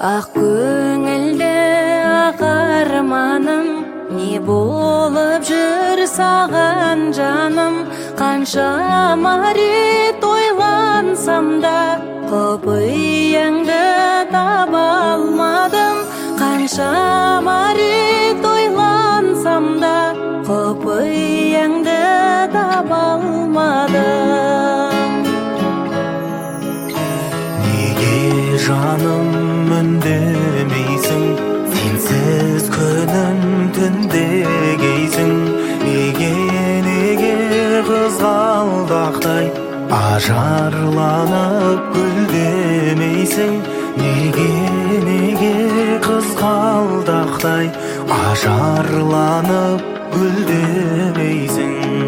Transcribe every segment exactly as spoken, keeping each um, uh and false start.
Ақ көңілді ақ арманым, не болып жүр саған жаным. Қаншама рет ойлансам да, құпияңды таба алмадым. Қаншама рет ойлансам да, құпияңды таба алмадым. Неге жаным үндемейсің, сенсіз күнім түндегейсің. Неге, неге қызғалдақтай ажарланып гүлдемейсің. Неге, неге қызғалдақтай ажарланып гүлдемейсің.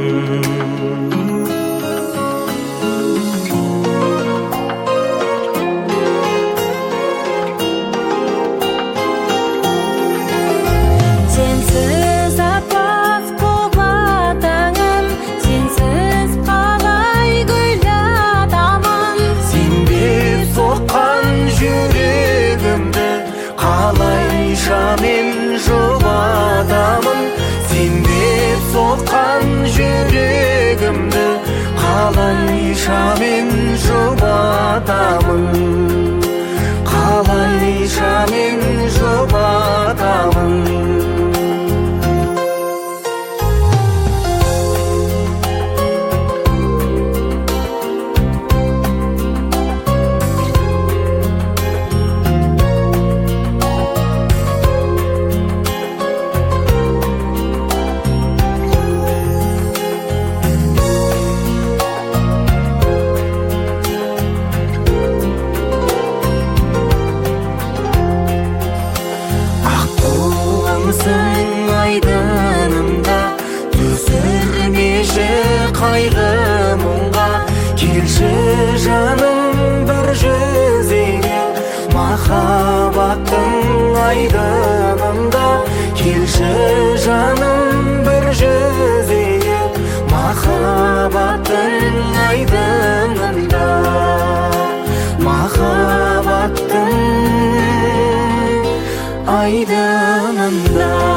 Сенсіз аппақ боп атаңым, сенсіз қалай гүл атамын. Сенбеп соққан жүрегімді қалайша мен жұбатамын. Сенбеп соққан жүрегімді қалайша мен жұбатамын. Қалайша мен жұбатамын. Сың айдынымда, түсірмеші қайғы мұңға. Келші жаным бір жүзіңе, махаббаттың айдынында. Келші жаным бір жүзіңе, махаббаттың айдынында. Махаббаттың айдынында.